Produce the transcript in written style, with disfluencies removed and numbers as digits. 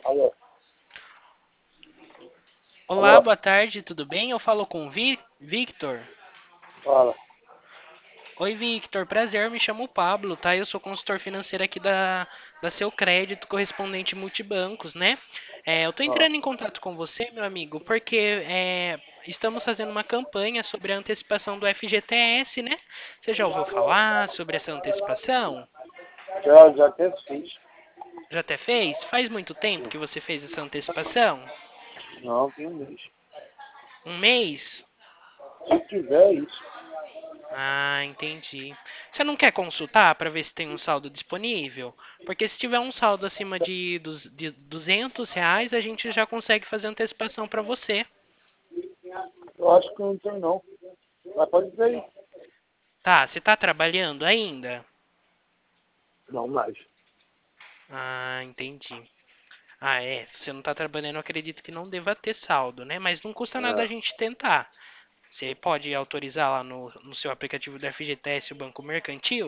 Alô, Olá, alô, boa tarde, tudo bem? Eu falo com o Victor. fala. Oi, Victor, prazer, me chamo Pablo, tá? Eu sou consultor financeiro aqui da Seu Crédito, correspondente multibancos, né? Eu tô Ah, entrando em contato com você, meu amigo, porque estamos fazendo uma campanha sobre a antecipação do FGTS, né? Você já ouviu falar sobre essa antecipação? já até fiz. Já até fez? Faz muito tempo que você fez essa antecipação? Não, tem um mês. Um mês? Se tiver isso, Ah, entendi. Você não quer consultar para ver se tem um saldo disponível? Porque se tiver um saldo acima de R$ 200, a gente já consegue fazer antecipação para você. eu acho que não tem não. Mas pode dizer aí. Tá, você tá trabalhando ainda? Não mais. Ah, entendi. Ah, se você não tá trabalhando, eu acredito que não deva ter saldo, né? Mas não custa nada a É, gente tentar. Você pode autorizar lá no seu aplicativo do FGTS o Banco Mercantil?